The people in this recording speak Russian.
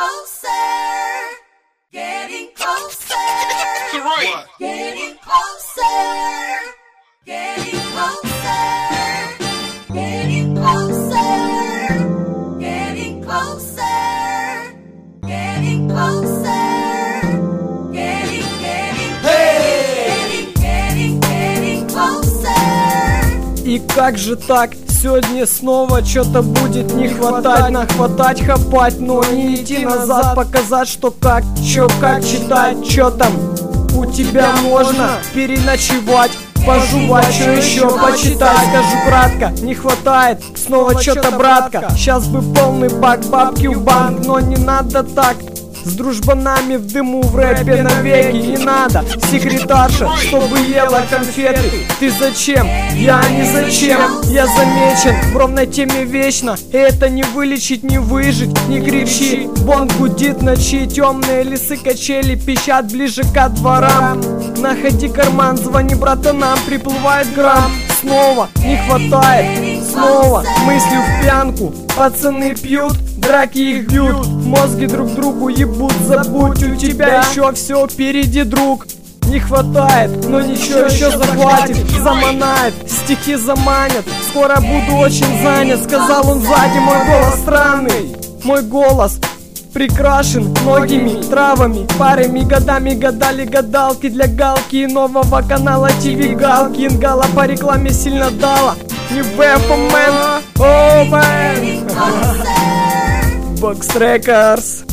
closer, getting closer, Right. getting closer, getting closer, getting closer, getting closer, getting closer, getting closer. И как же так? Сегодня снова что-то будет не хватать. Нахватать, хапать, но не идти назад. Показать, что как, чё, как читать, чё там у тебя можно переночевать, пожевать, что еще почитать. Скажу кратко, не хватает снова что-то, братка. Сейчас бы полный бак, бабки в банк, но не надо так. С дружбанами в дыму, в рэпе навеки. Не надо секретарша, чтобы ела конфеты. Ты зачем? Я не зачем. Я замечен в ровной теме вечно. И это не вылечить, не выжить. Не кричи, вон гудит ночи. Темные лесы, качели пищат ближе к дворам. Находи карман, звони братанам. Приплывает грамм. Снова не хватает, снова мысли в пьянку. Пацаны пьют, драки их бьют, мозги друг другу ебут. Забудь, у тебя еще все впереди, друг. Не хватает, но ничего еще захватит. Заманает, стихи заманят. Скоро буду очень занят, сказал он сзади. Мой голос странный, мой голос прикрашен многими травами, парами, годами гадали гадалки для галки и нового канала ТВ Галки. Ингала по рекламе сильно дала. Не ВФМ, Бокс Рекордс.